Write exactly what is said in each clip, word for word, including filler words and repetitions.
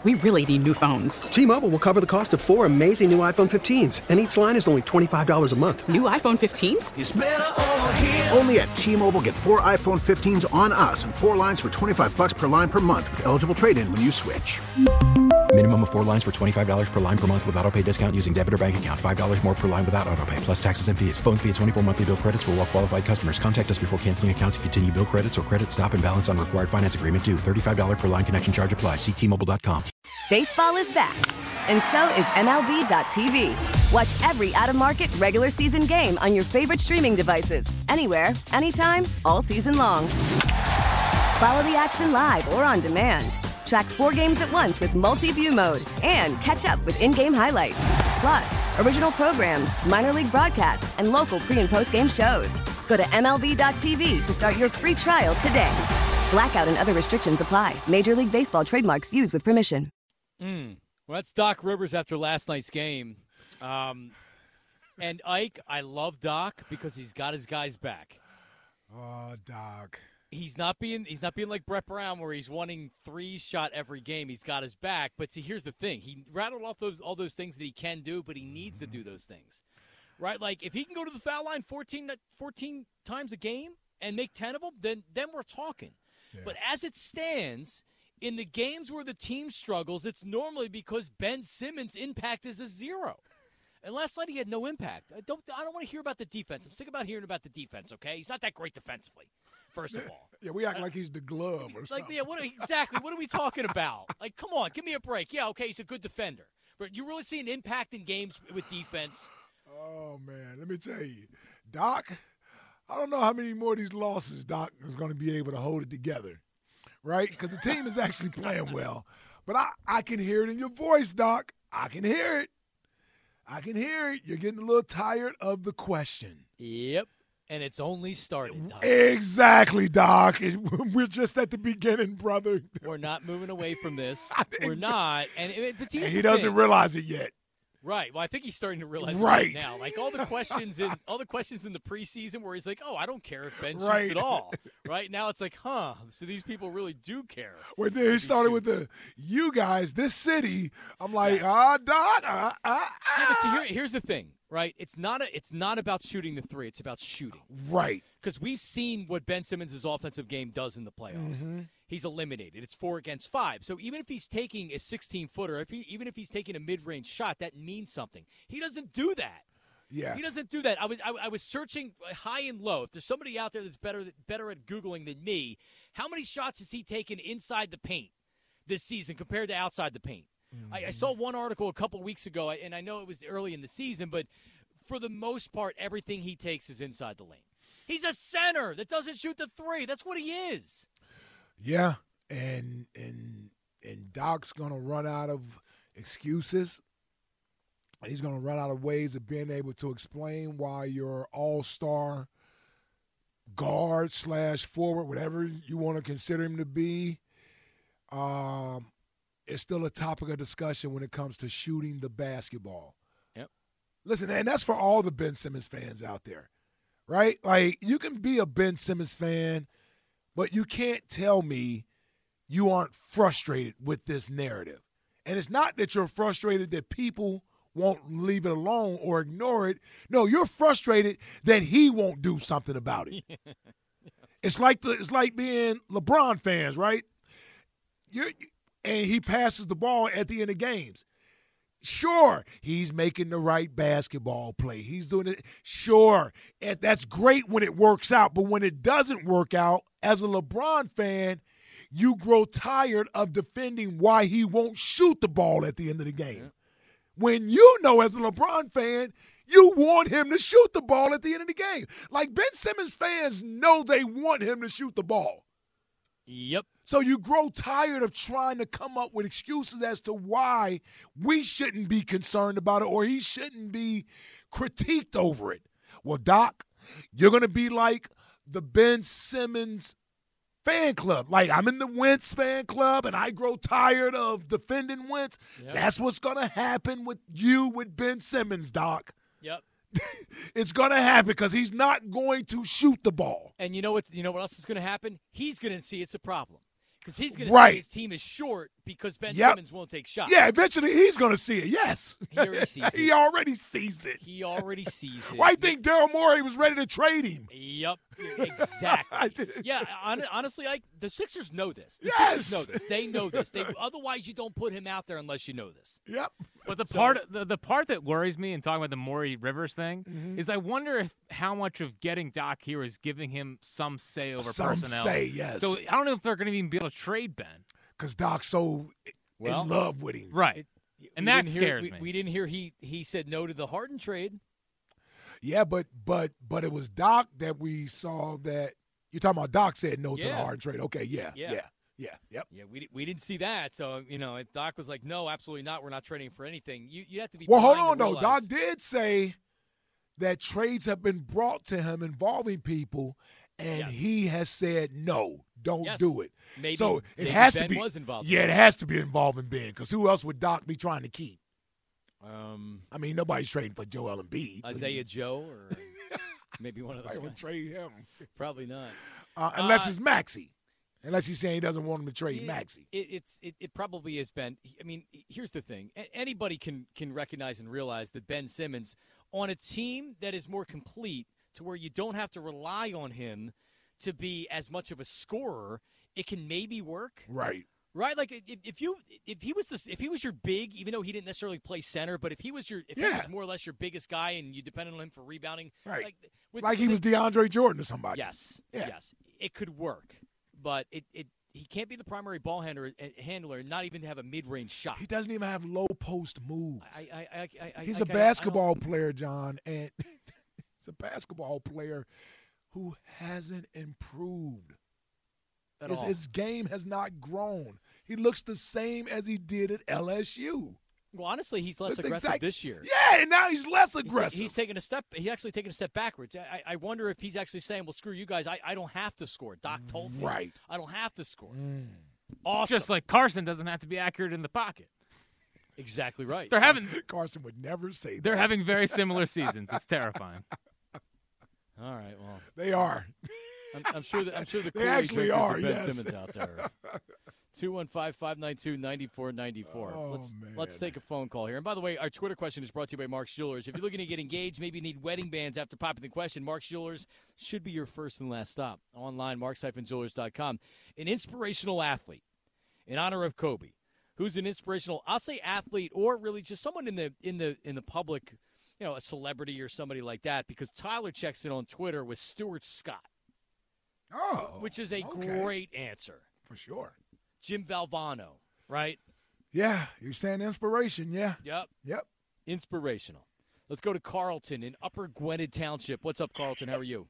We really need new phones. T-Mobile will cover the cost of four amazing new iPhone fifteens, and each line is only twenty-five dollars a month. New iPhone fifteens? It's better over here. Only at T-Mobile, get four iPhone fifteens on us and four lines for twenty-five dollars per line per month with eligible trade-in when you switch. Minimum of four lines for twenty-five dollars per line per month with autopay discount using debit or bank account. five dollars more per line without autopay, plus taxes and fees. Phone fee at twenty-four monthly bill credits for well-qualified customers. Contact us before canceling account to continue bill credits or credit stop and balance on required finance agreement due. thirty-five dollars per line connection charge applies. See T Mobile dot com. Baseball is back, and so is M L B dot T V. Watch every out-of-market regular season game on your favorite streaming devices. Anywhere, anytime, all season long. Follow the action live or on demand. Track four games at once with multi-view mode and catch up with in-game highlights. Plus, original programs, minor league broadcasts, and local pre- and post-game shows. Go to M L B dot T V to start your free trial today. Blackout and other restrictions apply. Major League Baseball trademarks used with permission. Mm. Well, that's Doc Rivers after last night's game. Um, and Ike, I love Doc because he's got his guys back. Oh, Doc. He's not being he's not being like Brett Brown where he's wanting three shot every game. He's got his back. But see, here's the thing. He rattled off those all those things that he can do, but he needs to do those things. Right? Like if he can go to the foul line fourteen, fourteen times a game and make ten of them, then then we're talking. Yeah. But as it stands, in the games where the team struggles, it's normally because Ben Simmons' impact is a zero. And last night he had no impact. I don't I don't want to hear about the defense. I'm sick about hearing about the defense, okay? He's not that great defensively. First of all. Yeah, we act like he's the glove or like, something. Yeah, what, exactly. What are we talking about? Like, come on, give me a break. Yeah, okay, he's a good defender. But you really see an impact in games with defense. Oh, man, let me tell you. Doc, I don't know how many more of these losses Doc is going to be able to hold it together, right? Because the team is actually playing well. But I, I can hear it in your voice, Doc. I can hear it. I can hear it. You're getting a little tired of the question. Yep. And it's only started, Doc. Exactly, Doc. We're just at the beginning, brother. We're not moving away from this. We're not. And, it, but and he doesn't thing. realize it yet. Right. Well, I think he's starting to realize right. it right now. Like all the questions in all the questions in the preseason where he's like, "Oh, I don't care if Ben shoots right. at all." Right now, it's like, "Huh? So these people really do care." When then he started with the "you guys, this city," I'm like, yes. "Ah, Doc, ah, ah, ah." Yeah, but see, here, here's the thing. Right, it's not a, it's not about shooting the three. It's about shooting. Right. Because we've seen what Ben Simmons' offensive game does in the playoffs. Mm-hmm. He's eliminated. It's four against five. So even if he's taking a sixteen-footer, if he, even if he's taking a mid-range shot, that means something. He doesn't do that. Yeah. He doesn't do that. I was I, I was searching high and low. If there's somebody out there that's better better at Googling than me, how many shots has he taken inside the paint this season compared to outside the paint? Mm-hmm. I, I saw one article a couple weeks ago, and I know it was early in the season, but for the most part, everything he takes is inside the lane. He's a center that doesn't shoot the three. That's what he is. Yeah, and and and Doc's gonna run out of excuses. He's gonna run out of ways of being able to explain why your all-star guard slash forward, whatever you want to consider him to be, um, is still a topic of discussion when it comes to shooting the basketball. Yep. Listen, and that's for all the Ben Simmons fans out there, right? Like, you can be a Ben Simmons fan, but you can't tell me you aren't frustrated with this narrative. And it's not that you're frustrated that people won't leave it alone or ignore it. No, you're frustrated that he won't do something about it. Yeah. It's like the it's like being LeBron fans, right? You're, and he passes the ball at the end of games. Sure, he's making the right basketball play. He's doing it. Sure, and that's great when it works out. But when it doesn't work out, as a LeBron fan, you grow tired of defending why he won't shoot the ball at the end of the game. Yeah. When you know, as a LeBron fan, you want him to shoot the ball at the end of the game. Like, Ben Simmons fans know they want him to shoot the ball. Yep. So you grow tired of trying to come up with excuses as to why we shouldn't be concerned about it or he shouldn't be critiqued over it. Well, Doc, you're going to be like the Ben Simmons fan club. Like, I'm in the Wentz fan club and I grow tired of defending Wentz. Yep. That's what's going to happen with you with Ben Simmons, Doc. Yep. It's going to happen because he's not going to shoot the ball. And you know what? You know what else is going to happen? He's going to see it's a problem Because he's going to Right. say his team is short because Ben Yep. Simmons won't take shots. Yeah, eventually he's going to see it. Yes. He already sees he it. already sees it. He already sees it. Why do you think Daryl Morey was ready to trade him? Yep, exactly. yeah, hon- honestly, I, the Sixers know this. The Yes. Sixers know this. They know this. They, otherwise, you don't put him out there unless you know this. Yep. But the So- part the, the part that worries me in talking about the Maury Rivers thing Mm-hmm. is I wonder if how much of getting Doc here is giving him some say over Some personnel. say, yes. So I don't know if they're going to even be able to trade Ben. Because Doc's so Well, in love with him. Right. It- And we that didn't hear- scares we, me. We didn't hear he he said no to the Harden trade. Yeah, but but but it was Doc that we saw that you're talking about. Doc said no to the Yeah. Harden trade. Okay, yeah, Yeah. yeah, yeah, yep. Yeah, we, di- we didn't see that. So, you know, Doc was like, no, absolutely not. We're not trading for anything. You you have to be Well, hold blind on to though. Doc realize- did say that trades have been brought to him involving people, and Yes. he has said no, don't Yes. do it. Maybe- so it maybe has Ben to be. was involved. Yeah, it has to be involving Ben, because who else would Doc be trying to keep? Um, I mean, nobody's trading for Joel Embiid. Isaiah Joe or maybe one of those I would guys. trade him Probably not. uh, unless Uh, it's Maxey. Unless he's saying he doesn't want him to trade It- Maxey. It, it's it, it probably has been. I mean, here's the thing: A- anybody can can recognize and realize that Ben Simmons on a team that is more complete, to where you don't have to rely on him to be as much of a scorer, it can maybe work. Right. Right, like if, if you if he was the, if he was your big, even though he didn't necessarily play center, but if he was your if he Yeah. was more or less your biggest guy and you depended on him for rebounding, Right. Like, with, Like he was with- DeAndre Jordan or somebody. Yes, Yeah. yes, it could work, but it, it he can't be the primary ball handler, uh, handler, and not even have a mid range shot. He doesn't even have low post moves. I, I, I, I, I, He's I, a I- I basketball don't- player, John, and he's a basketball player who hasn't improved. At His, all. his game has not grown. He looks the same as he did at L S U. Well, honestly, he's less That's aggressive exact- this year. Yeah, and now he's less He's, aggressive. he's taking a step. He's actually taking a step backwards. I, I wonder if he's actually saying, "Well, screw you guys. I, I don't have to score." Doc told me, Right. I don't have to score. Mm. Awesome. Just like Carson doesn't have to be accurate in the pocket. Exactly right. They're having Carson would never say that. they're having very similar seasons. It's terrifying. All right. Well, They are. I'm, I'm sure that I'm sure the They Kool-Aid actually drinkers are, of Ben yes. Simmons out there. two one five, five nine two, nine four nine four. Oh, let's man. let's take a phone call here. And by the way, our Twitter question is brought to you by Mark's Jewelers. If you're looking to get engaged, maybe you need wedding bands after popping the question, Mark's Jewelers should be your first and last stop. Online, marks dash jewelers dot com. An inspirational athlete in honor of Kobe, who's an inspirational, I'll say athlete, or really just someone in the in the in the public, you know, a celebrity or somebody like that, because Tyler checks in on Twitter with Stuart Scott. Oh. Which is a okay. great answer. For sure. Jim Valvano, right? Yeah, you're saying inspiration, yeah. Yep. Yep. Inspirational. Let's go to Carlton in Upper Gwinnett Township. What's up, Carlton? How are you?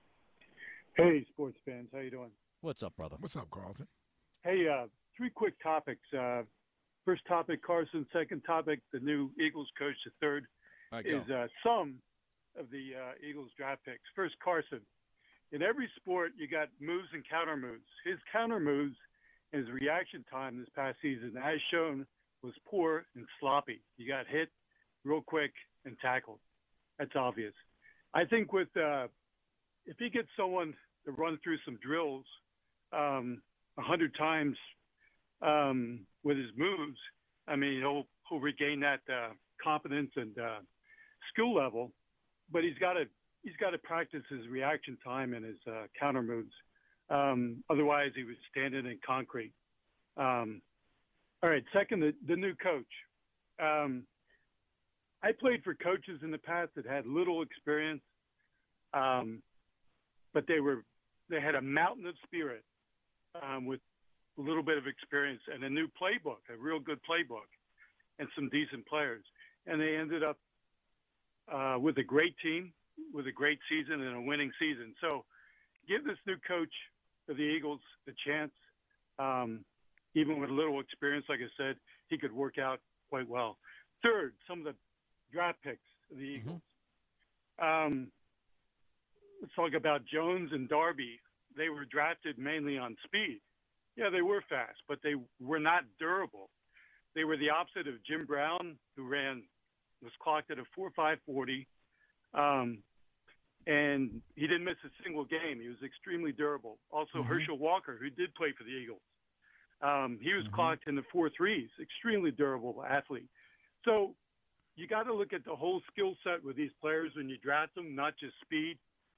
Hey, sports fans. How you doing? What's up, brother? What's up, Carlton? Hey, uh, three quick topics. Uh, first topic, Carson. Second topic, the new Eagles coach. The third All right, go. is uh, some of the uh, Eagles draft picks. First, Carson. In every sport, you got moves and counter moves. His counter moves and his reaction time this past season, as shown, was poor and sloppy. You got hit real quick and tackled. That's obvious. I think with uh, if he gets someone to run through some drills um, a hundred times um, with his moves, I mean, he'll he'll regain that uh, confidence and uh, skill level. But he's got to he's got to practice his reaction time and his uh, counter moves. Um, otherwise, he was standing in concrete. Um, all right. Second, the, the new coach. Um, I played for coaches in the past that had little experience, um, but they were they had a mountain of spirit um, with a little bit of experience and a new playbook, a real good playbook, and some decent players. And they ended up uh, with a great team, with a great season and a winning season. So give this new coach of the Eagles a chance. Um, even with a little experience, like I said, he could work out quite well. Third, some of the draft picks of the Eagles. Um, let's talk about Jones and Darby. They were drafted mainly on speed. Yeah, they were fast, but they were not durable. They were the opposite of Jim Brown, who ran, was clocked at a four five forty. Um, and he didn't miss a single game. He was extremely durable. Also, Mhm. Herschel Walker, who did play for the Eagles. Um, he was Mm-hmm. clocked in the four threes, extremely durable athlete. So you got to look at the whole skill set with these players when you draft them, not just speed.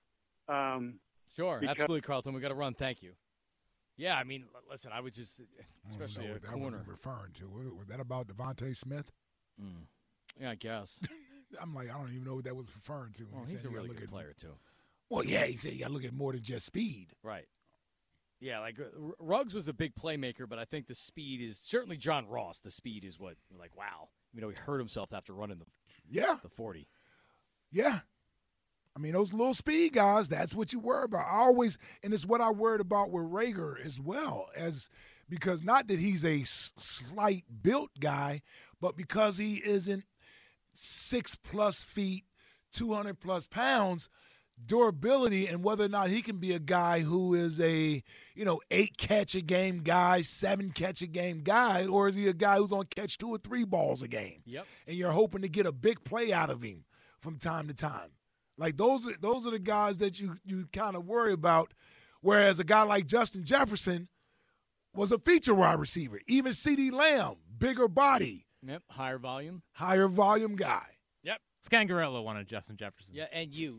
Um, Sure, because- absolutely, Carlton. We got to run. Thank you. Yeah, I mean, l- listen, I would just, especially I don't know a what that corner. was referring to. Was, was that about Devontae Smith? Mm. Yeah, I guess. I'm like, I don't even know what that was referring to. when Well, he he's said a you gotta really look good at- player too. Well, yeah, he said you got to look at more than just speed. Right. Yeah, like uh, R- Ruggs was a big playmaker, but I think the speed is certainly John Ross. The speed is what, like, wow. You know, he hurt himself after running the Yeah, the forty. yeah. I mean, those little speed guys, that's what you worry about. I always, and it's what I worried about with Rager as well, as because not that he's a s- slight built guy, but because he isn't six plus feet, two hundred plus pounds, durability and whether or not he can be a guy who is a, you know, eight catch a game guy, seven catch a game guy, or is he a guy who's on catch two or three balls a game? Yep. And you're hoping to get a big play out of him from time to time. Like those are those are the guys that you you kind of worry about. Whereas a guy like Justin Jefferson was a feature wide receiver. Even CeeDee Lamb, bigger body, Yep, higher volume. higher volume guy. Yep. Scangarello wanted Justin Jefferson. Yeah, and you.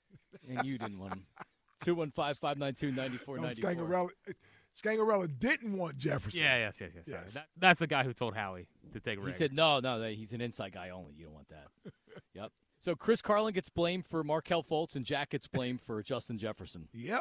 And you didn't want him. two one five, five nine two, nine four No, nine four. Scangarello, Scangarello didn't want Jefferson. Yeah, yes, yes, yes. Yes. yes. That, that's the guy who told Howie to take He Rig. said, no, no, that- he's an inside guy only. You don't want that. Yep. So Chris Carlin gets blamed for Markelle Fultz, and Jack gets blamed for Justin Jefferson. Yep.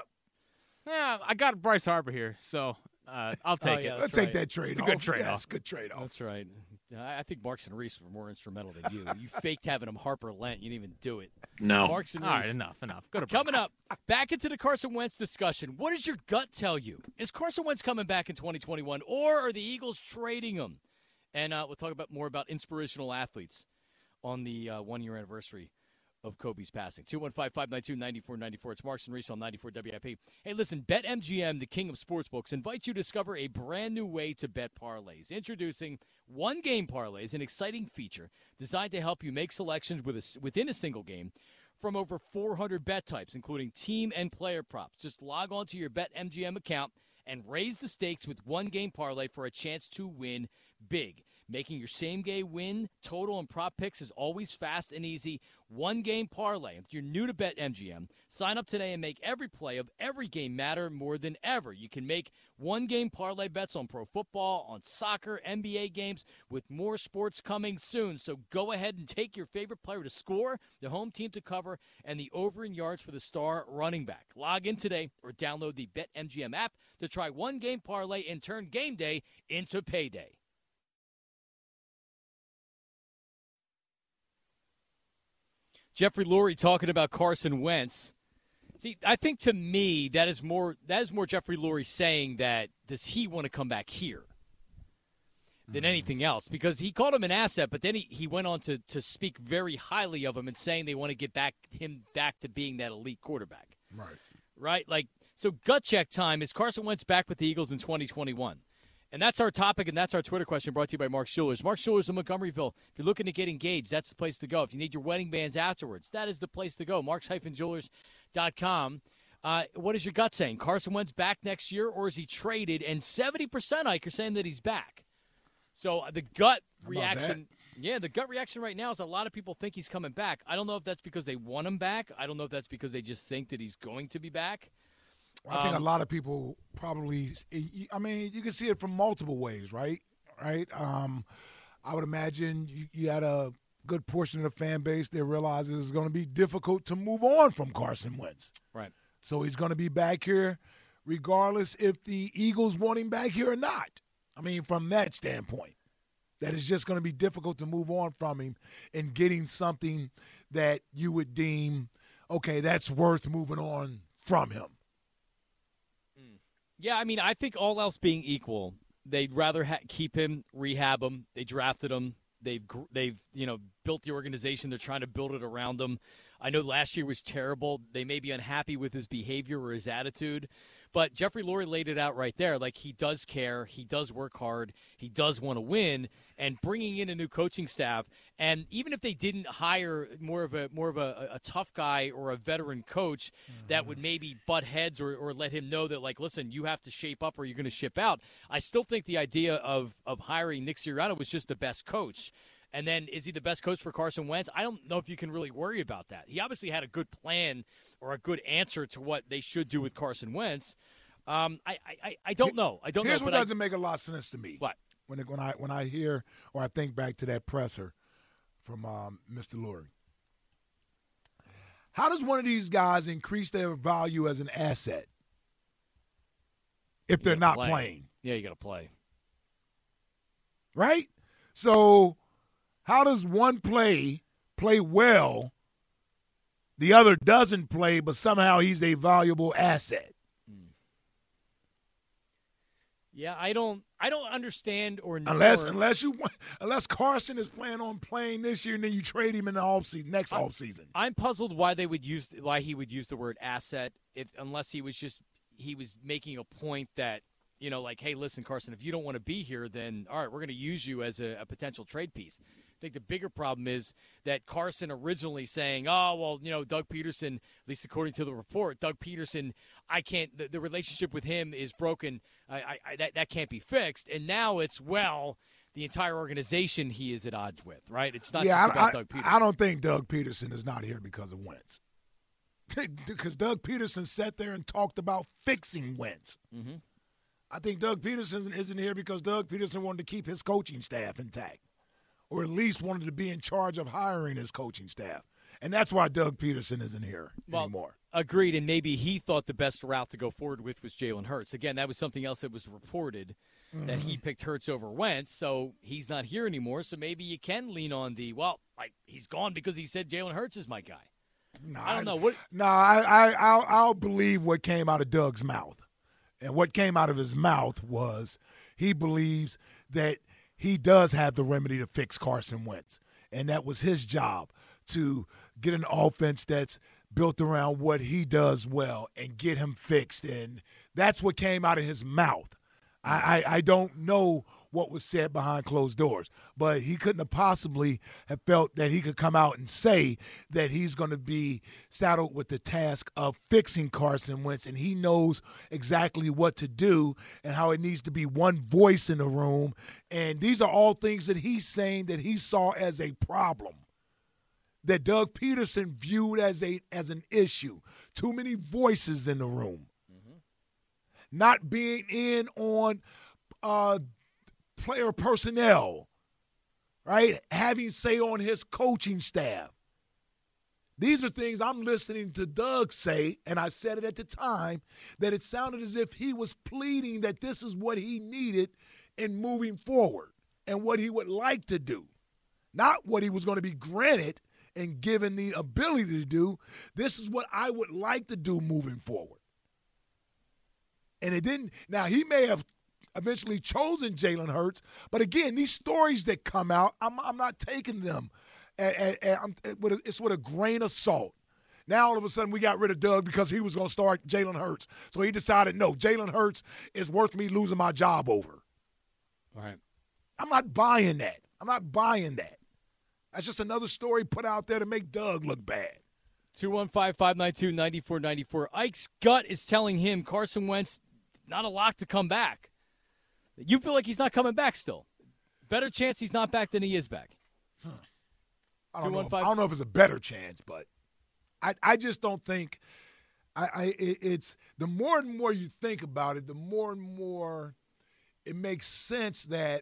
Yeah, I got Bryce Harper here, so uh, I'll take Oh, yeah, it. Let's That's take right. that trade It's a off. good trade-off. Yes, good trade off. That's right. I I think Marks and Reese were more instrumental than you. You faked having him Harper Lent. You didn't even do it. No. Marks and All Reese. right, enough, enough. Go to Coming up, back into the Carson Wentz discussion. What does your gut tell you? Is Carson Wentz coming back in twenty twenty-one, or are the Eagles trading him? And uh, we'll talk about more about inspirational athletes on the uh, one-year anniversary of Kobe's passing. two one five, five nine two, nine four nine four. It's Marks and Reese on ninety-four W I P. Hey, listen, BetMGM, the king of sportsbooks, invites you to discover a brand new way to bet parlays. Introducing one-game parlays, an exciting feature designed to help you make selections with a, within a single game from over four hundred bet types, including team and player props. Just log on to your BetMGM account and raise the stakes with one-game parlay for a chance to win big. Making your same-game win, total, and prop picks is always fast and easy. One-game parlay. If you're new to BetMGM, sign up today and make every play of every game matter more than ever. You can make one-game parlay bets on pro football, on soccer, N B A games, with more sports coming soon. So go ahead and take your favorite player to score, the home team to cover, and the over in yards for the star running back. Log in today or download the BetMGM app to try one-game parlay and turn game day into payday. Jeffrey Lurie talking about Carson Wentz. See, I think to me that is more that is more Jeffrey Lurie saying that does he want to come back here than Mm-hmm. anything else, because he called him an asset, but then he, he went on to, to speak very highly of him and saying they want to get back him back to being that elite quarterback. Right. Right? Like, so gut check time. Is Carson Wentz back with the Eagles in twenty twenty-one? And that's our topic, and that's our Twitter question brought to you by Mark Schulers. Mark Schulers in Montgomeryville. If you're looking to get engaged, that's the place to go. If you need your wedding bands afterwards, that is the place to go. marks jewelers dot com. Uh, what is your gut saying? Carson Wentz back next year, or is he traded? And seventy percent, Ike, are saying that he's back. So uh, the gut How about reaction, yeah, the gut reaction right now is a lot of people think he's coming back. I don't know if that's because they want him back. I don't know if that's because they just think that he's going to be back. I think Um, a lot of people probably. I mean, you can see it from multiple ways, right? Right. Um, I would imagine you, you had a good portion of the fan base that realizes it's going to be difficult to move on from Carson Wentz. Right. So he's going to be back here, regardless if the Eagles want him back here or not. I mean, from that standpoint, that it's just going to be difficult to move on from him and getting something that you would deem, okay, that's worth moving on from him. Yeah, I mean, I think all else being equal, they'd rather ha- keep him, rehab him. They drafted him. They've gr- they've you know built the organization. They're trying to build it around him. I know last year was terrible. They may be unhappy with his behavior or his attitude, But Jeffrey Lurie laid it out right there. Like, he does care. He does work hard. He does want to win. And bringing in a new coaching staff, and even if they didn't hire more of a more of a, a tough guy or a veteran coach mm-hmm. that would maybe butt heads or, or let him know that, like, listen, you have to shape up or you're going to ship out, I still think the idea of, of hiring Nick Sirianni was just the best coach. And then is he the best coach for Carson Wentz? I don't know if you can really worry about that. He obviously had a good plan or a good answer to what they should do with Carson Wentz. Um, I, I, I don't know. I don't Here's know. what but doesn't I, make a lot of sense to me. What? When it, when I when I hear or I think back to that presser from um, Mister Lurie. How does one of these guys increase their value as an asset if they're not play. playing? Yeah, you got to play. Right? So how does one play play well, the other doesn't play, but somehow he's a valuable asset? Yeah, I don't I don't understand or know. Unless unless you unless Carson is planning on playing this year and then you trade him in the offseason, next I'm, offseason. I'm puzzled why they would use why he would use the word asset if unless he was just he was making a point that, you know, like, hey, listen, Carson, if you don't want to be here, then all right, we're going to use you as a, a potential trade piece. I think the bigger problem is that Carson originally saying, oh, well, you know, Doug Peterson, at least according to the report, Doug Peterson, I can't, the, the relationship with him is broken. I, I, I that, that can't be fixed. And now it's, well, the entire organization he is at odds with, right? It's not yeah, just about I, Doug Peterson. I don't think Doug Peterson is not here because of Wentz. Because Doug Peterson sat there and talked about fixing Wentz. Mm-hmm. I think Doug Peterson isn't here because Doug Peterson wanted to keep his coaching staff intact, or at least wanted to be in charge of hiring his coaching staff. And that's why Doug Peterson isn't here well, anymore. Agreed, and maybe he thought the best route to go forward with was Jalen Hurts. Again, that was something else that was reported, mm-hmm. that he picked Hurts over Wentz, so he's not here anymore, so maybe you can lean on the, well, like, he's gone because he said Jalen Hurts is my guy. No, I don't know. What? No, I, I, I'll, I'll believe what came out of Doug's mouth. And what came out of his mouth was he believes that he does have the remedy to fix Carson Wentz. And that was his job, to get an offense that's built around what he does well and get him fixed. And that's what came out of his mouth. I, I, I don't know what was said behind closed doors, but he couldn't have possibly have felt that he could come out and say that he's going to be saddled with the task of fixing Carson Wentz, and he knows exactly what to do and how it needs to be one voice in the room. And these are all things that he's saying that he saw as a problem, that Doug Peterson viewed as a as an issue. Too many voices in the room. Mm-hmm. Not being in on uh, player personnel, right? Having say on his coaching staff. These are things I'm listening to Doug say, and I said it at the time, that it sounded as if he was pleading that this is what he needed in moving forward and what he would like to do, not what he was going to be granted and given the ability to do. This is what I would like to do moving forward. And it didn't. Now, he may have eventually chosen Jalen Hurts, but again, these stories that come out, I'm, I'm not taking them. And, and, and I'm, it, with a, it's with a grain of salt. Now, all of a sudden, we got rid of Doug because he was going to start Jalen Hurts. So he decided, no, Jalen Hurts is worth me losing my job over. All right. I'm not buying that. I'm not buying that. That's just another story put out there to make Doug look bad. two one five, five nine two, nine four nine four. Ike's gut is telling him Carson Wentz, not a lock to come back. You feel like he's not coming back still. Better chance he's not back than he is back. Huh. I don't, know if, I don't know if it's a better chance, but I, I just don't think I, I it, it's the more and more you think about it, the more and more it makes sense that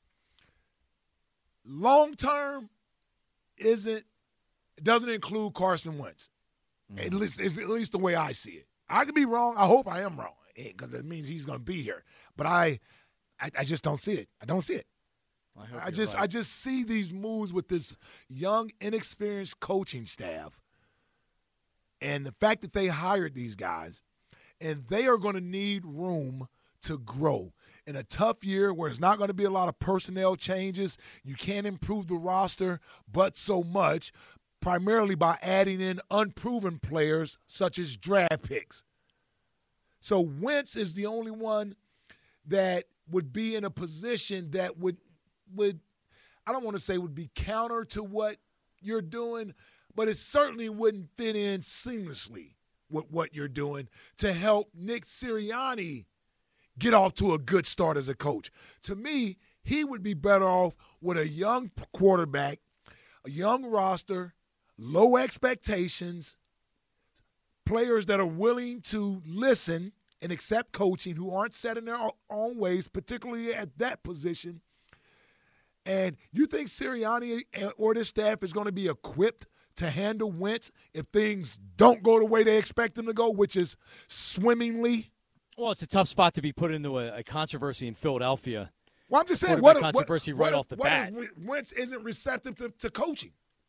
long term isn't doesn't include Carson Wentz. Mm-hmm. At least it's at least the way I see it. I could be wrong. I hope I am wrong because it means he's going to be here. But I, I I just don't see it. I don't see it. I, I just right. I just see these moves with this young, inexperienced coaching staff, and the fact that they hired these guys, and they are going to need room to grow. In a tough year where it's not going to be a lot of personnel changes, you can't improve the roster but so much, primarily by adding in unproven players such as draft picks. So Wentz is the only one that would be in a position that would would I don't want to say would be counter to what you're doing, but it certainly wouldn't fit in seamlessly with what you're doing to help Nick Sirianni get off to a good start as a coach. To me, he would be better off with a young quarterback, a young roster, low expectations, players that are willing to listen and accept coaching, who aren't set in their own ways, particularly at that position. And you think Sirianni or this staff is going to be equipped to handle Wentz if things don't go the way they expect them to go, which is swimmingly? Well, it's a tough spot to be put into a, a controversy in Philadelphia. Well, I'm just saying, what controversy what, right what, off the what bat. If Wentz isn't receptive to, to coaching?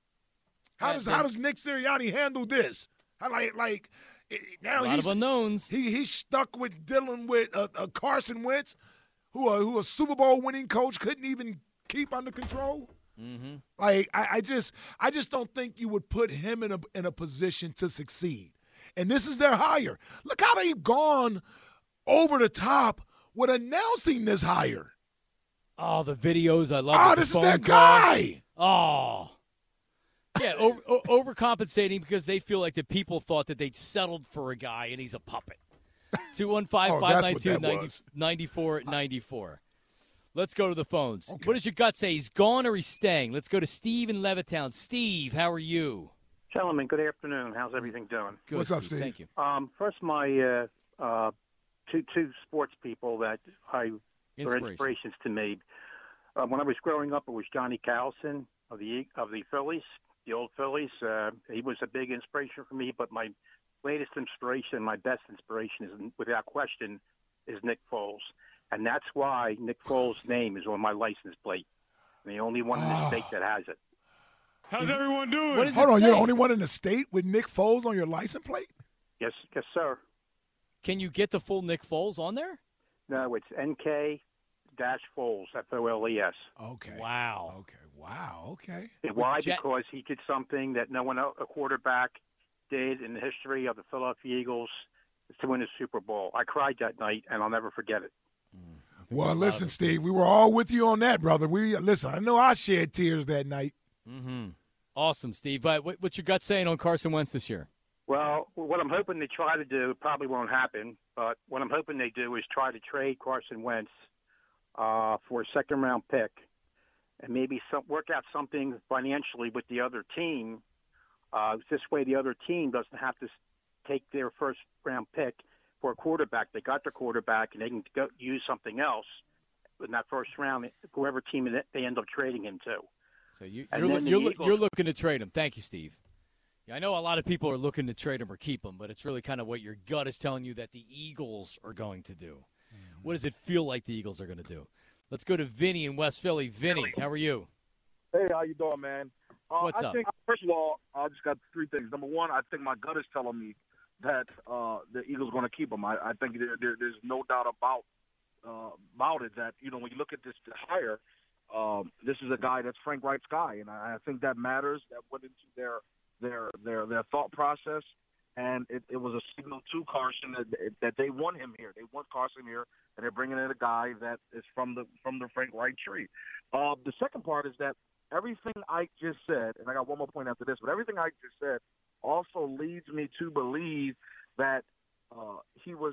How does then, how does Nick Sirianni handle this? How, like like now a lot he's of unknowns. He he's stuck with dealing with a, a Carson Wentz, who a, who a Super Bowl winning coach couldn't even keep under control. Mm-hmm. Like I, I just I just don't think you would put him in a in a position to succeed. And this is their hire. Look how they've gone over the top with announcing this hire. Oh, the videos I love. Oh, the this is phone their call. guy. Oh. Yeah, over, o- overcompensating because they feel like the people thought that they'd settled for a guy and he's a puppet. two one five, five nine two, nine four nine four. Let's go to the phones. Okay. What does your gut say? He's gone or he's staying? Let's go to Steve in Levittown. Steve, how are you? Gentlemen, good afternoon. How's everything doing? Good, What's up, Steve? Thank you. Um, first, my uh, uh, two two sports people that I were Inspiration. inspirations to me. Uh, when I was growing up, it was Johnny Carlson of the of the Phillies, the old Phillies. Uh, he was a big inspiration for me. But my latest inspiration, my best inspiration, is without question, is Nick Foles, and that's why Nick Foles' name is on my license plate. I'm the only one in the Oh. state that has it. How's everyone doing? What does Hold it on, say? you're the only one in the state with Nick Foles on your license plate? Yes, yes, sir. Can you get the full Nick Foles on there? No, it's N K dash Foles, F O L E S. Okay. Wow. Okay. Wow. Okay. And why? Jet- Because he did something that no one, else, a quarterback, did in the history of the Philadelphia Eagles, is to win a Super Bowl. I cried that night, and I'll never forget it. Well, listen, Steve, we were all with you on that, brother. We listen. I know I shed tears that night. Mm-hmm. Awesome, Steve. But what, what's your gut saying on Carson Wentz this year? Well, what I'm hoping they try to do, it probably won't happen, but what I'm hoping they do is try to trade Carson Wentz uh, for a second-round pick and maybe some, work out something financially with the other team. Uh, this way the other team doesn't have to take their first-round pick for a quarterback. They got their quarterback, and they can go use something else in that first round, whoever team they end up trading him to. So you, And you're, then the you're, Eagles- you're looking to trade him. Thank you, Steve. Yeah, I know a lot of people are looking to trade him or keep him, but it's really kind of what your gut is telling you that the Eagles are going to do. Mm-hmm. What does it feel like the Eagles are going to do? Let's go to Vinny in West Philly. Vinny, how are you? Hey, how you doing, man? Uh, What's I up? think, first of all, I just got three things. Number one, I think my gut is telling me that uh, the Eagles are going to keep him. I, I think there, there, there's no doubt about uh, about it that, you know, when you look at this hire, um, this is a guy that's Frank Wright's guy, and I, I think that matters. That went into their their their, their thought process, and it, it was a signal to Carson that, that they want him here. They want Carson here, and they're bringing in a guy that is from the from the Frank Wright tree. Uh, the second part is that everything I just said, and I got one more point after this, but everything I just said also leads me to believe that uh, he was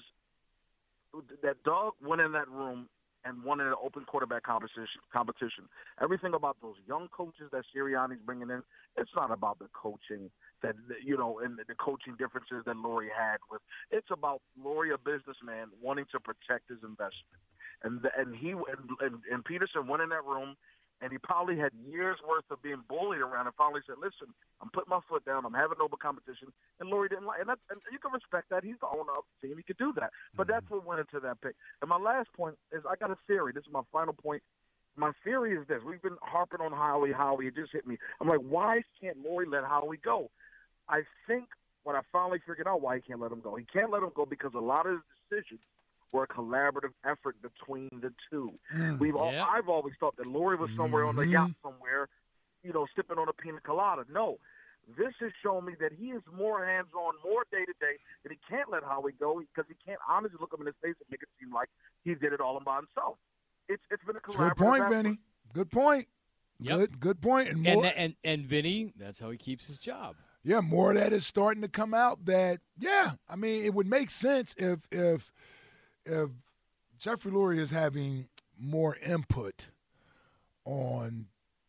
that Doug went in that room and won an open quarterback competition. Competition. Everything about those young coaches that Sirianni's bringing in, it's not about the coaching that you know and the coaching differences that Lurie had with. It's about Lurie, a businessman, wanting to protect his investment, and and he and, and, and Peterson went in that room. And he probably had years' worth of being bullied around and finally said, listen, I'm putting my foot down. I'm having open competition. And Lurie didn't like it. And, that's, and you can respect that. He's the owner of the team. He could do that. But that's what went into that pick. And my last point is I got a theory. This is my final point. My theory is this. We've been harping on Howie. Howie, it just hit me. I'm like, why can't Lurie let Howie go? I think what I finally figured out why he can't let him go. He can't let him go because a lot of his decisions were a collaborative effort between the two. Mm, We've all, yeah. I've always thought that Lurie was somewhere on the Mhm. yacht somewhere, you know, sipping on a pina colada. No, This has shown me that he is more hands-on, more day-to-day, that he can't let Howie go because he can't honestly look him in his face and make it seem like he did it all by himself. It's It's been a collaborative Good point, effort. Vinny. Good point. Yep. Good good point. And, And, more, tha- and and Vinny, that's how he keeps his job. yeah, more of that is starting to come out that, yeah, I mean, it would make sense if if if Jeffrey Lurie is having more input on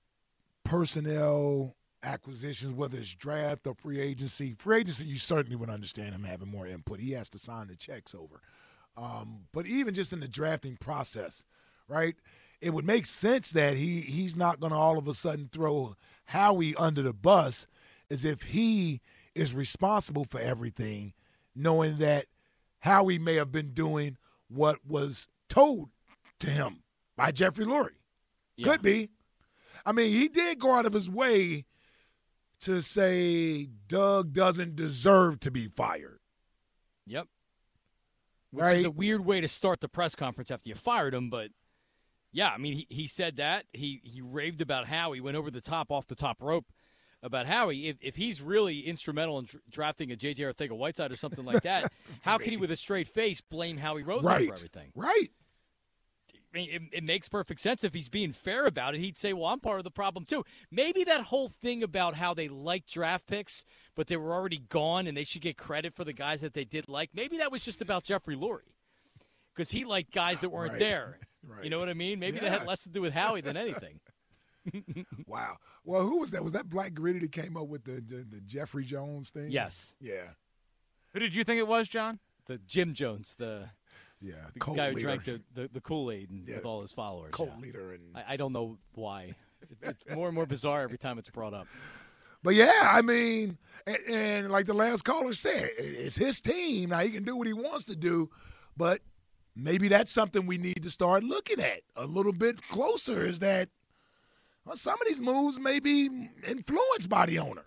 personnel acquisitions, whether it's draft or free agency. Free agency, you certainly would understand him having more input. He has to sign the checks over. Um, but even just in the drafting process, right, it would make sense that he he's not going to all of a sudden throw Howie under the bus as if he is responsible for everything, knowing that Howie may have been doing what was told to him by Jeffrey Lurie. Yeah. Could be. I mean, he did go out of his way to say Doug doesn't deserve to be fired. Yep. Which Right. is a weird way to start the press conference after you fired him, but yeah, I mean, he, he said that. He he raved about Howie, went over the top, off the top rope about Howie. If if he's really instrumental in dr- drafting a J J Arcega-Whiteside or something like that, how can he, with a straight face, blame Howie Roseman Right. for everything? Right. I mean, it, it makes perfect sense. If he's being fair about it, he'd say, well, I'm part of the problem too. Maybe that whole thing about how they like draft picks, but they were already gone and they should get credit for the guys that they did like, maybe that was just about Jeffrey Lurie because he liked guys that weren't Right. there. Right. You know what I mean? Maybe that Yeah. had less to do with Howie than anything. Wow. Well, who was that? Was that Black Gritty that came up with the, the, the Jeffrey Jones thing? Yes. Yeah. Who did you think it was, John? The Jim Jones, the, Yeah. the Cult guy who leader. drank the, the, the Kool-Aid and, Yeah. with all his followers. Cult yeah. leader. And I, I don't know why. It's, it's more and more bizarre every time it's brought up. But, yeah, I mean, and, and like the last caller said, it- it's his team. Now, he can do what he wants to do, but maybe that's something we need to start looking at a little bit closer is that well, some of these moves may be influenced by the owner.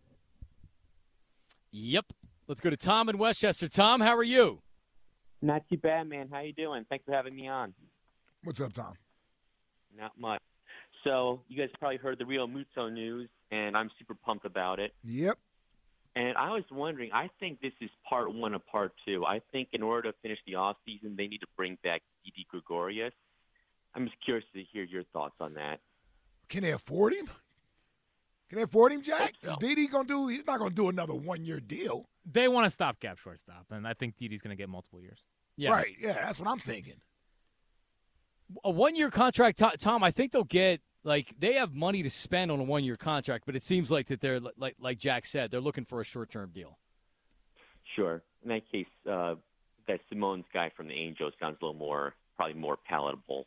Yep. Let's go to Tom in Westchester. Tom, how are you? Not too bad, man. How you doing? Thanks for having me on. What's up, Tom? Not much. So you guys probably heard the Rio Muto news, and I'm super pumped about it. Yep. And I was wondering, I think this is part one of part two. I think in order to finish the off season, they need to bring back Didi Gregorius. I'm just curious to hear your thoughts on that. Can they afford him? Can they afford him, Jack? So. Is Didi going to do – he's not going to do another one-year deal. They want to stopgap shortstop, and I think Didi's going to get multiple years. Yeah. Right, yeah, that's what I'm thinking. A one-year contract, To- Tom, I think they'll get – like, they have money to spend on a one-year contract, but it seems like that they're, like like Jack said, they're looking for a short-term deal. Sure. In that case, uh, that Simone's guy from the Angels sounds a little more – probably more palatable.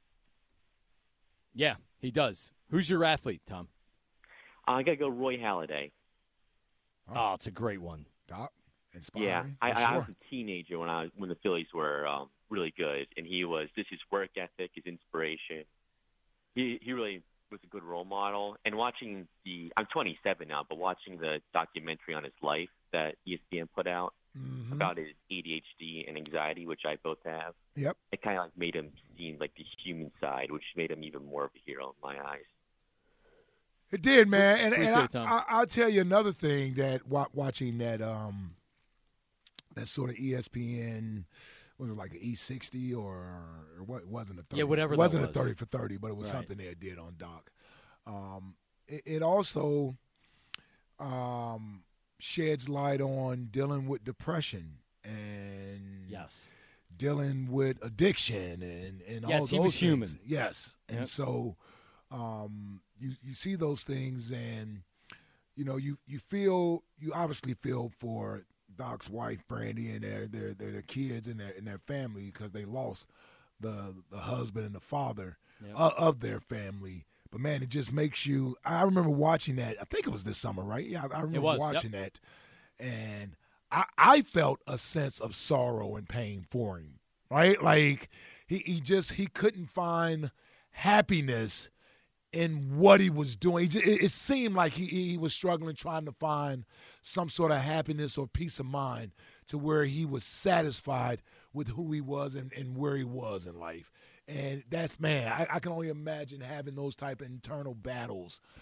Yeah, he does. Who's your athlete, Tom? Uh, I got to go Roy Halladay. Oh, it's a great one. Doc, inspiring. Yeah, I, for I, I was sure. a teenager when I when the Phillies were um, really good, and he was just his work ethic, his inspiration. He he really was a good role model. And watching the I'm twenty-seven now, but watching the documentary on his life that E S P N put out Mhm. about his A D H D and anxiety, which I both have, Yep. it kind of like made him seem like the human side, which made him even more of a hero in my eyes. It did, man. And, and Appreciate I, it, Tom. I, I'll tell you another thing that wa- watching that um that sort of E S P N was it like an E sixty or, or what? It wasn't a thirty. Yeah, whatever It that wasn't was. a thirty for thirty, but it was Right. something they did on Doc. Um, it, it also um sheds light on dealing with depression and Yes. dealing with addiction and, and Yes, all he those was human. things. Yes. And Yep. so um, you you see those things and you know you, you feel you obviously feel for Doc's wife Brandy and their their their, their kids and their and their family because they lost the the husband and the father Yep. of, of their family. But man, it just makes you. I remember watching that. I think it was this summer, right? Yeah, I, I remember was, yep. watching that, and I, I felt a sense of sorrow and pain for him. Right, like he, he just he couldn't find happiness in what he was doing. He just, it, it seemed like he he was struggling trying to find some sort of happiness or peace of mind to where he was satisfied with who he was and, and where he was in life. And that's, man, I, I can only imagine having those type of internal battles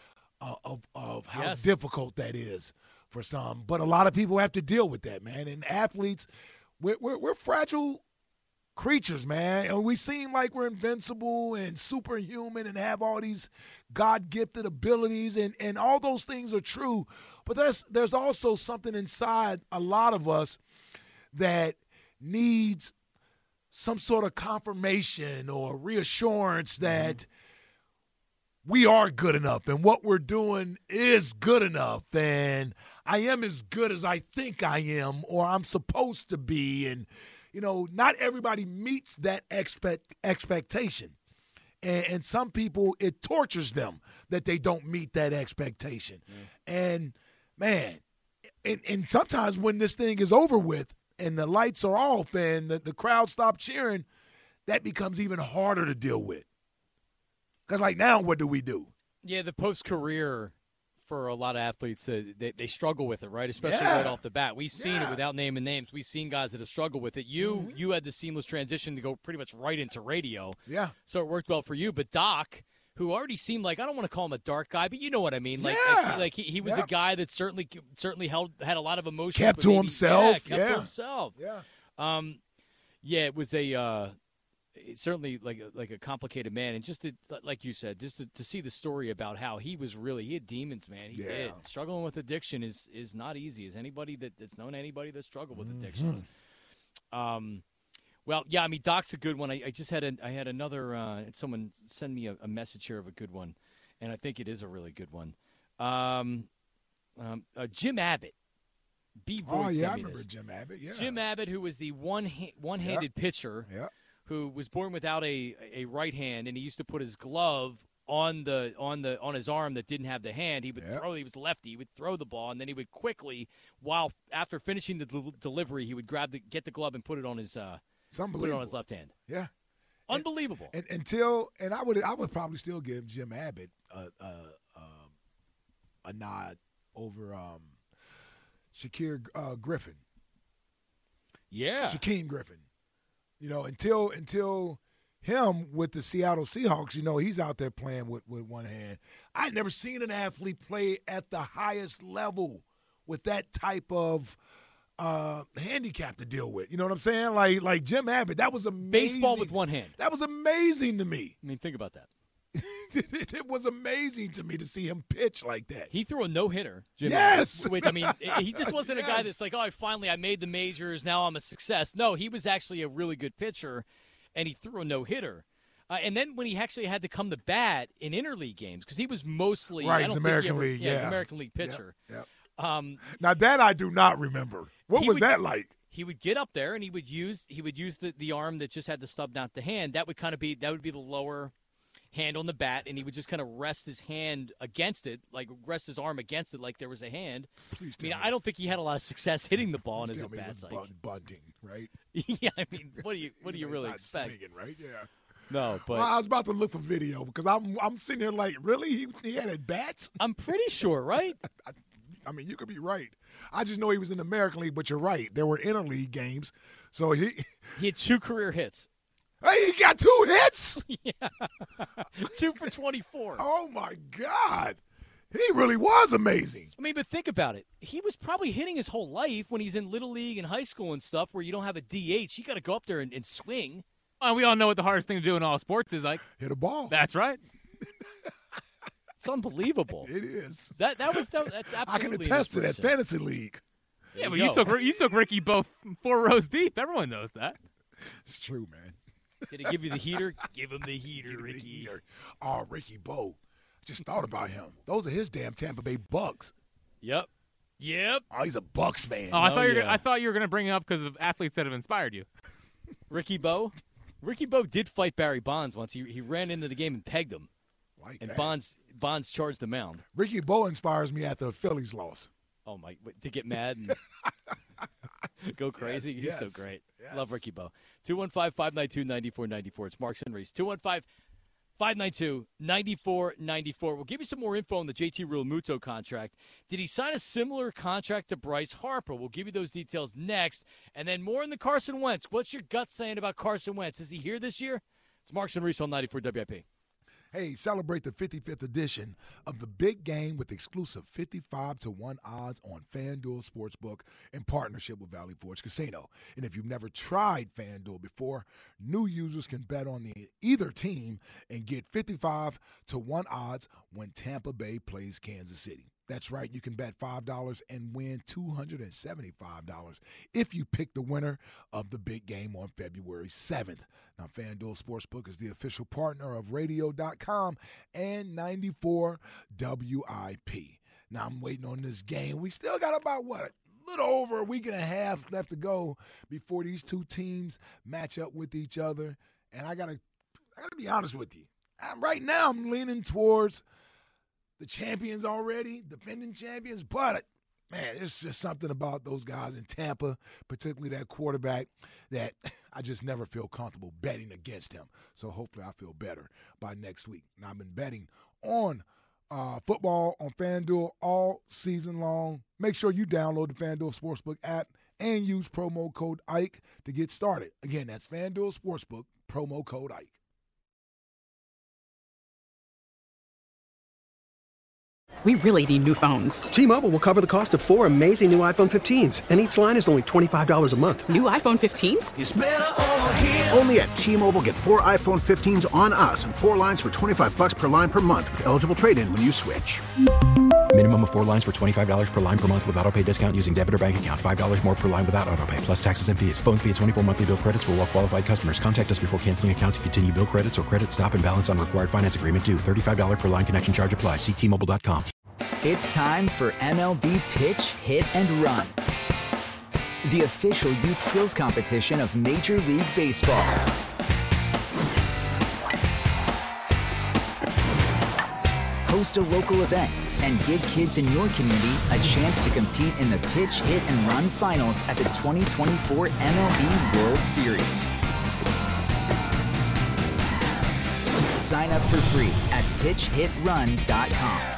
uh, of of how Yes. difficult that is for some. But a lot of people have to deal with that, man. And athletes, we're we're, we're fragile creatures, man. And we seem like we're invincible and superhuman and have all these God-gifted abilities, and, and all those things are true. But there's there's also something inside a lot of us that needs some sort of confirmation or reassurance that we are good enough and what we're doing is good enough, and I am as good as I think I am or I'm supposed to be. And, you know, not everybody meets that expect expectation. And, and some people, it tortures them that they don't meet that expectation. Mm. And, man, and, and sometimes when this thing is over with and the lights are off and the, the crowd stop cheering, that becomes even harder to deal with. Because, like, now what do we do? Yeah, the post-career for a lot of athletes, uh, they, they struggle with it, right? Especially Yeah. right off the bat. We've seen Yeah. it without naming names. We've seen guys that have struggled with it. You Mm-hmm. you had the seamless transition to go pretty much right into radio. Yeah. So it worked well for you. But Doc, who already seemed like, I don't want to call him a dark guy, but you know what I mean. Like, Yeah. like, like he, he was Yeah. a guy that certainly certainly held had a lot of emotion. Kept but to maybe- himself. Yeah, kept Yeah. to himself. Yeah. Um, yeah, it was a uh, it's certainly like a, like a complicated man, and just to, like you said, just to, to see the story about how he was really he had demons, man. He Yeah. did. Struggling with addiction is is not easy. As anybody that, that's known anybody that struggled with Mm-hmm. addictions. Um, well, yeah, I mean, Doc's a good one. I, I just had a, I had another uh, someone send me a, a message here of a good one, and I think it is a really good one. Um, um, uh, Jim Abbott. B. Voigt Oh, yeah, sent I me remember this. Jim Abbott, yeah. Jim Abbott, who was the one ha- one-handed pitcher, Yeah. who was born without a, a right hand, and he used to put his glove on the on the on his arm that didn't have the hand. He would Yeah. throw. He was lefty. He would throw the ball, and then he would quickly, while after finishing the del- delivery, he would grab the get the glove and put it on his uh, It's put it unbelievable. on his left hand. Yeah. Unbelievable. And, until and I would I would probably still give Jim Abbott a a, um, a nod over um, Shakir uh, Griffin. Yeah. Shaquem Griffin. You know, until until him with the Seattle Seahawks, you know, he's out there playing with, with one hand. I'd never seen an athlete play at the highest level with that type of uh, handicap to deal with. You know what I'm saying? Like like Jim Abbott, that was amazing. Baseball with one hand. That was amazing to me. I mean, think about that. It was amazing to me to see him pitch like that. He threw a no-hitter, Jim Yes! Abbott, which, I mean, he just wasn't a guy Yes. that's like, oh, I finally, I made the majors, now I'm a success. No, he was actually a really good pitcher, and he threw a no-hitter. Uh, and then when he actually had to come to bat in interleague games, because he was mostly Right, I don't he's think he American ever- League, yeah, he's yeah. American League pitcher. Yep. Um, Now that I do not remember. What He was would- that like? he would get up there and he would use he would use the, the arm that just had the stub, not the hand. That would kind of be that would be the lower hand on the bat, and he would just kind of rest his hand against it, like rest his arm against it, like there was a hand. Please I mean, tell me. I don't think he had a lot of success hitting the ball in his Tell me it at was bats. Like, bun- bunting, right? yeah, I mean, what do you what do you He's really not expect? swinging, right? Yeah. No, but Well, I was about to look for video because I'm I'm sitting here like, really? He, he had at bats? I'm pretty sure, right? I, I mean, you could be right. I just know he was in the American League, but you're right. There were interleague games, so he He had two career hits. hey, he got two hits. Yeah, two for twenty-four. Oh my God, he really was amazing. I mean, but think about it. He was probably hitting his whole life when he's in Little League and high school and stuff where you don't have a D H. You got to go up there and, and swing. Uh, we all know what the hardest thing to do in all sports is, like. Hit a ball. That's right. It's unbelievable. It is. That that was that's absolutely. I can an attest to that inspiration. fantasy league. Yeah, There but you you go. took you took Ricky Bo four rows deep. Everyone knows that. It's true, man. Did he give you the heater? Give him the heater, Give me the Ricky. heater. Oh, Ricky Bo. Just thought about him. Those are his damn Tampa Bay Bucks. Yep. Yep. Oh, he's a Bucks fan. Oh, I Oh, thought you were yeah. gonna, I thought you were going to bring it up because of athletes that have inspired you. Ricky Bo. Ricky Bo did fight Barry Bonds once. He he ran into the game and pegged him, Like and that. Bonds Bonds charged the mound. Ricky Bo inspires me after the Phillies loss. Oh my! To get mad and go crazy. Yes, He's so yes, great. yes. Love Ricky Bo. two one five, five nine two, nine four nine four. It's Marks and Reese. two one five, five nine two, nine four nine four. We'll give you some more info on the J T Realmuto contract. Did he sign a similar contract to Bryce Harper? We'll give you those details next. And then more on the Carson Wentz. What's your gut saying about Carson Wentz? Is he here this year? It's Marks and Reese on ninety-four W I P. Hey, celebrate the fifty-fifth edition of the big game with exclusive fifty-five to one odds on FanDuel Sportsbook in partnership with Valley Forge Casino. And if you've never tried FanDuel before, new users can bet on the either team and get fifty-five to one odds when Tampa Bay plays Kansas City. That's right, you can bet five dollars and win two hundred seventy-five dollars if you pick the winner of the big game on February seventh. Now, FanDuel Sportsbook is the official partner of radio dot com and ninety-four W I P. Now, I'm waiting on this game. We still got about, what, a little over a week and a half left to go before these two teams match up with each other. And I got to I gotta be honest with you. I'm, right now, I'm leaning towards the champions already, defending champions, but man, it's just something about those guys in Tampa, particularly that quarterback, that I just never feel comfortable betting against him. So hopefully I feel better by next week. Now, I've been betting on uh, football on FanDuel all season long. Make sure you download the FanDuel Sportsbook app and use promo code Ike to get started. Again, that's FanDuel Sportsbook, promo code Ike. We really need new phones. T-Mobile will cover the cost of four amazing new iPhone fifteens, and each line is only twenty-five dollars a month. New iPhone fifteens? It's better over here. Only at T-Mobile, get four iPhone fifteens on us and four lines for twenty-five dollars per line per month with eligible trade-in when you switch. Minimum of four lines for twenty-five dollars per line per month with autopay discount using debit or bank account. five dollars more per line without autopay, plus taxes and fees. Phone fee at twenty-four monthly bill credits for well-qualified customers. Contact us before canceling account to continue bill credits or credit stop and balance on required finance agreement due. thirty-five dollars per line connection charge applies. See T Mobile dot com. It's time for M L B Pitch, Hit, and Run, the official youth skills competition of Major League Baseball. Host a local event and give kids in your community a chance to compete in the Pitch, Hit, and Run finals at the twenty twenty-four M L B World Series. Sign up for free at pitch hit run dot com.